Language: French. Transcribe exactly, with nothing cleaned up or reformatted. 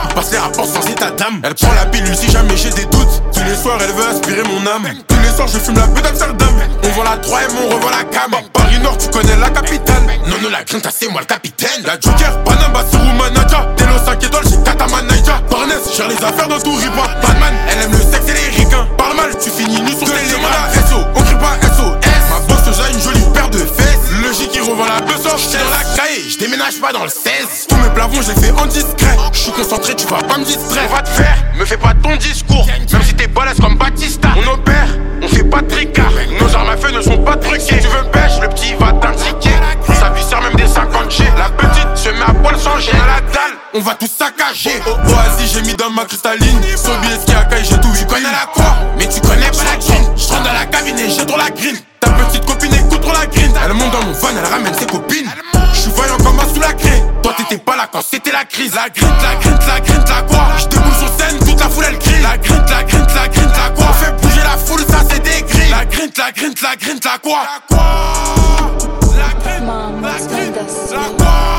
passe les rapports sans état d'âme. Elle prend la pilule si jamais j'ai des doutes. Tous les soirs elle veut aspirer mon âme. Tous les soirs je fume la peu d'Amsterdam. On vend la trois M, on revend la cam. Paris Nord, tu connais la capitale. Non, non, la grinta, c'est moi le capitaine. La Joker, Panamba, Suru Manaja. Telo cinq étoiles, j'ai Katama Naija. Barnes, gère les affaires dans tout riba. Batman, elle aime le sexe et les ricains. Parle mal, tu finis nu sur tes télémas. S O, on crie pas S O S. Ma bosse, j'ai une jolie paire de fesses. Le J qui revend la bœuf, j'suis dans la caille. J'déménage pas dans le seize. Tous mes plavons, j'ai fait en discret. J'suis concentré, tu vas pas me distraire. On va te faire, me fais pas ton discours. Même si t'es balèze comme Batista. On opère, on fait pas de tricard. Nos armes à feu ne sont pas truquées. Si tu veux pêche, le petit va t'indiquer. Sa vie sert même des cinquante G. La petite se met à poil sans gêne. À la dalle, on va tout saccager. Oh, oh, vas-y, j'ai mis dans ma cristalline. Sobielski à caille, j'ai tout vu. Tu connais la croix, mais tu connais pas la green. J'rentre dans la cabine et j'ai trop la green. Ta petite copine écoute trop la green. Elle monte dans mon van, elle ramène ses copines. J'suis voyant comme un sous la craie. Toi t'étais pas là quand c'était la crise. La green, la green, la green, la quoi. J'déboule sur scène, toute la foule elle crie. La green, la green, la green, la quoi. On fait bouger la foule, ça c'est des grilles. La green, la green, la green, la quoi. La quoi. La green, la green, la quoi.